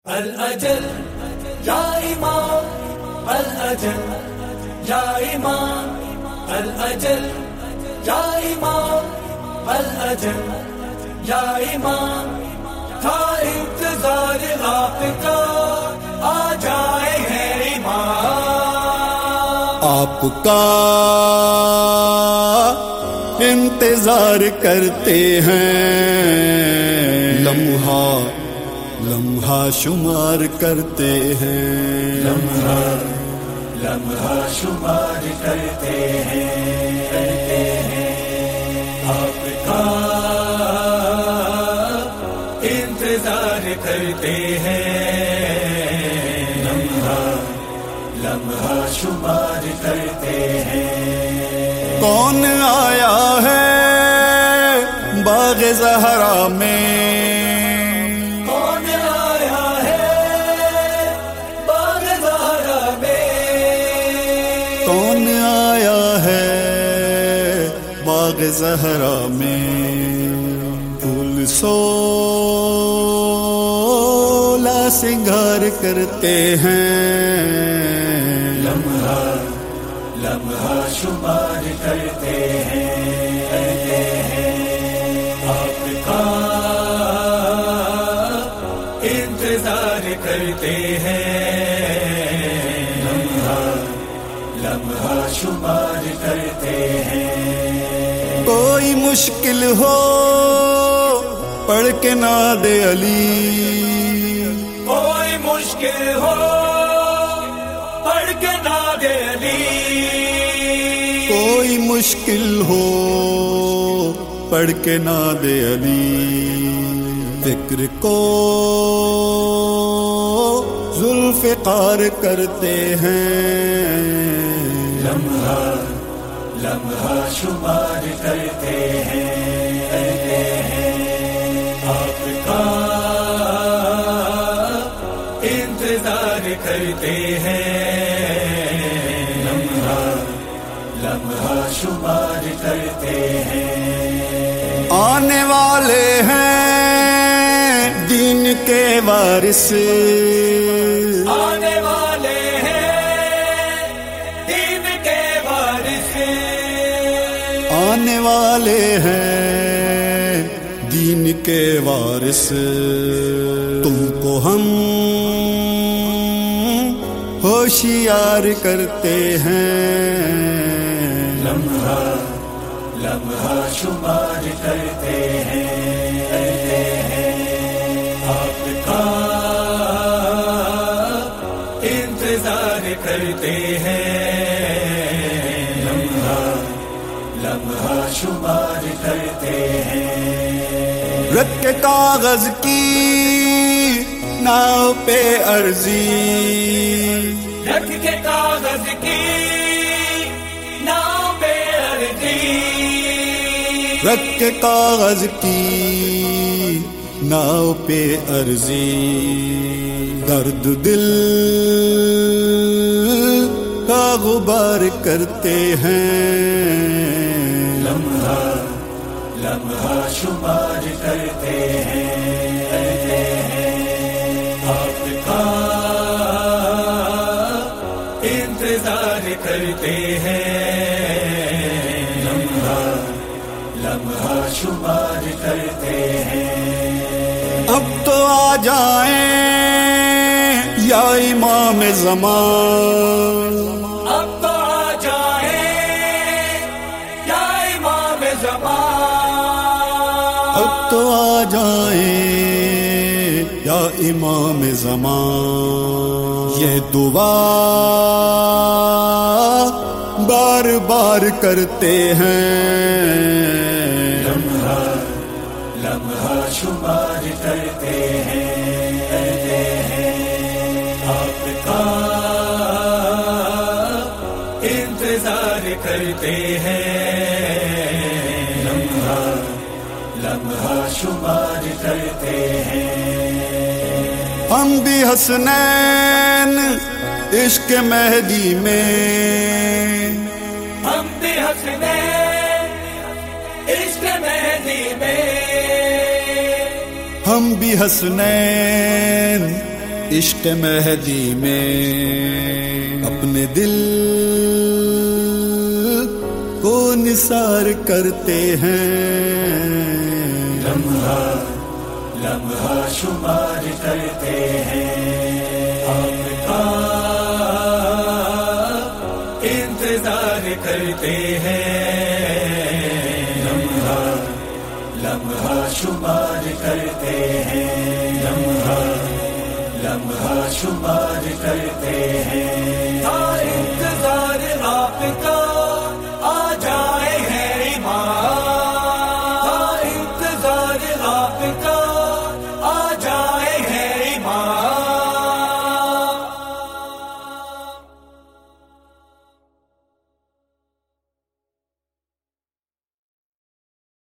الأجل يا إمام الأجل يا إمام الأجل يا إمام الأجل يا إمام تھا انتظار آپ کا آ جائے ہے امام آپ کا انتظار کرتے ہیں لمحہ لمحہ شمار کرتے ہیں لمحہ شمار کرتے ہیں آپ کا انتظار کرتے ہیں لمحہ شمار کرتے ہیں کون آیا ہے باغ زہرا میں باغ زہرا میں پھول سولہ سنگار کرتے ہیں لمحہ شمار کرتے ہیں آپ کا انتظار کرتے ہیں لمحہ شمار کرتے ہیں کوئی مشکل ہو پڑھ کے نہ دے علی کوئی مشکل ہو پڑھ کے نہ دے علی کوئی مشکل ہو پڑھ کے نہ دے علی فکر کو ذوالفقار کرتے ہیں لمحہ شمار کرتے ہیں آپ کا انتظار کرتے ہیں لمحہ شمار کرتے ہیں آنے والے ہیں دین کے وارث آنے والے ہیں دین کے وارث آنے والے ہیں دین کے وارث تم کو ہم ہوشیار کرتے ہیں لمحہ شمار کرتے ہیں آپ کا انتظار کرتے ہیں لمحہ شمار کرتے ہیں رت کے کاغذ کی ناؤ پہ عرضی رکھ کے کاغذ کی ناؤ پہ عرضی رکھ کے کاغذ کی ناؤ پہ عرضی درد دل کا غبار کرتے ہیں لمحہ شمار کرتے ہیں آپ کا انتظار کرتے ہیں لمحہ شمار کرتے ہیں اب تو آ جائیں یا امام زمان اب تو آ جائیں یا امام زمان اب تو آ جائیں یا امام زمان یہ دعا بار بار کرتے ہیں لمحہ شمار کرتے ہیں آپ کا انتظار کرتے ہیں لمحہ شمار کرتے ہیں ہم بھی حسنین عشق مہدی میں ہم بھی حسنین عشق مہدی میں ہم بھی حسنین عشق مہدی میں اپنے دل کو نثار کرتے ہیں، لمحہ لمحہ شمار کرتے ہیں، آپ کا انتظار کرتے ہیں، لمحہ لمحہ شمار کرتے ہیں، لمحہ لمحہ شمار کرتے ہیں، انتظار آپ کا آ جائے ہے ایمان، انتظار آپ کا